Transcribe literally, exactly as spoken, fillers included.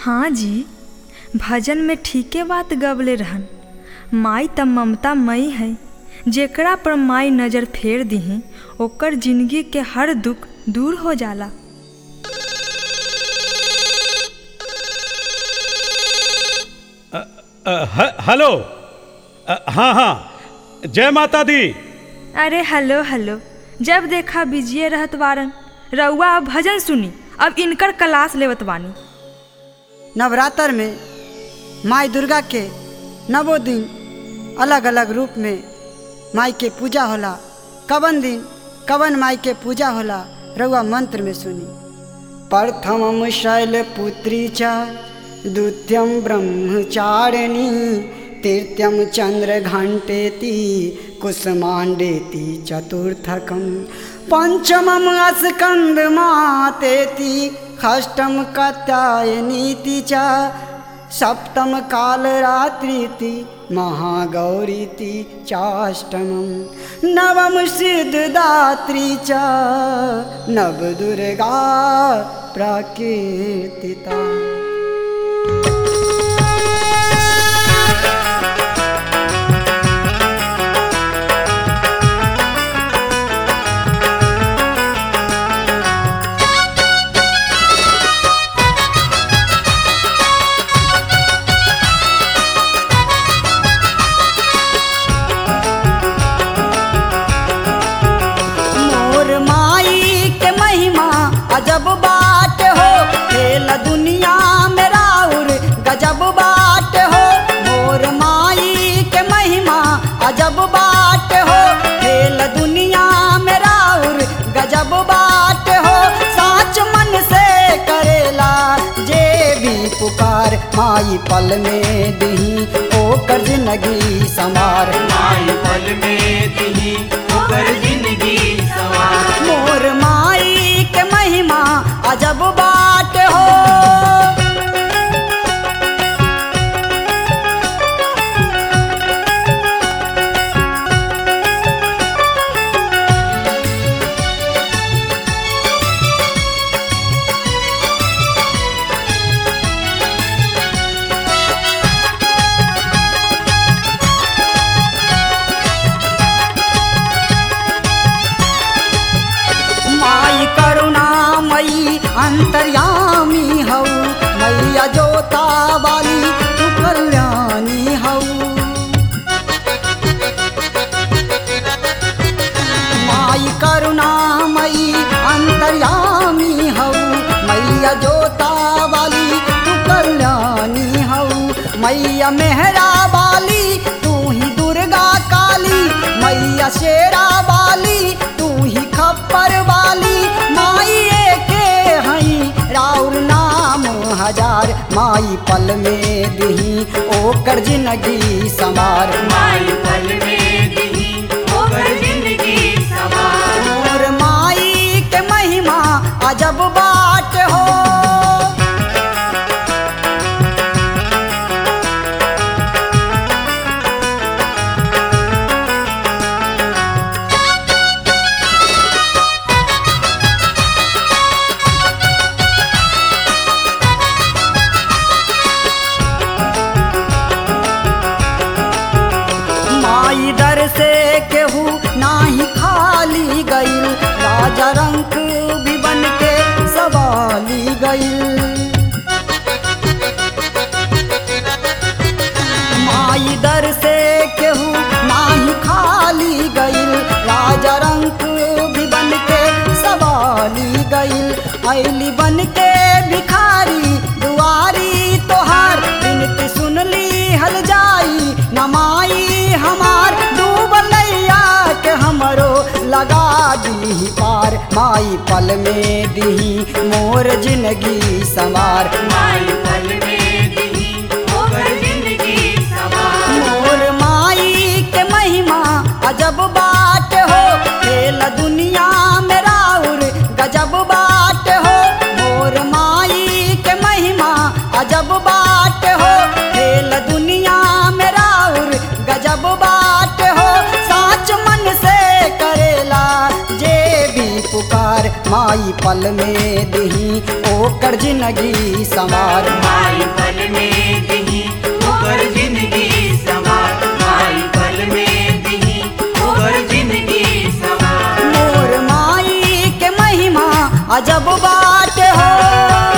हाँ जी, भजन में ठीके बात गवले रहन। माई त ममता मई है, जेकरा पर माई नज़र फेर दीही ओकर जिंदगी के हर दुख दूर हो जाला। हेलो, हाँ हाँ, जय माता दी। अरे हेलो हेलो, जब देखा बिजिए रहत वारन। रउआ अब भजन सुनी, अब इनकर क्लास लेवत बानी। नवरात्र में माई दुर्गा के नवो दिन अलग अलग रूप में माई के पूजा होला। कवन दिन कवन माई के पूजा होला रउआ मंत्र में सुनी। प्रथमम शैलपुत्री च द्वितीयम ब्रह्मचारिणी तृतीयम चंद्रघंटेति कुसुमांडेति चतुर्थकम पंचमम स्कंदमातेति षष्ठम कात्यायनीति च सप्तम कालरात्रिति महागौरीति चाष्टमम नवम सिद्धदात्री च नवदुर्गा प्रकीर्तिता। अजब बात हो खेल दुनिया में राउर गजब बात हो। मोर माई के महिमा अजब बात हो खेल दुनिया में राउर गजब बात हो। साच मन से करेला जे भी पुकार माई पल में दही ओकर जिंदगी संवार। माई पल में दही ओकर जिंदगी संवार। मोर माई के महिमा अजब बात हो। माई करुणामयी अंतर्यामी हऊ मैया जोता वाली तू कल्याणी हऊ। माई करुणामयी अंतर्यामी हऊ मैया जोता वाली तू कल्याणी हऊ। मैया मेहरा वाली तू ही दुर्गा काली मैया शेरा वाली तू ही खप्पर वाली। माई के हई राउर नाम हजार माई पल में दही ओकर जिंदगी संवार। माई पल में दही ओकर जिंदगी संवार। मोर माई के महिमा अजब बात हो। माई दर से केहू नाही खाली गईल राजा रंक भी बन के सवाली गईल। माई दर से केहू नाही खाली गईल राजा रंक भी बन के सवाली गईल। ऐली बन के भिखारी दुआरी तोहार बिनती सुनली हल जाई न माई हमार। डूबलैया के हमरो लगा दी पार माई पल में दही मोर जिंदगी संवार। माई पल में दही ओकर जिंदगी संवार। मोर माई के महिमा अजब बात हो खेल दुनिया में राउर गजब बात हो। मोर माई के महिमा अजब बात हो खेल दुनिया में राउर गजब बात हो। साच मन से करेला जे भी पुकार माई पल में दही ओकर जिंदगी संवार। माई गजब बाटे हो।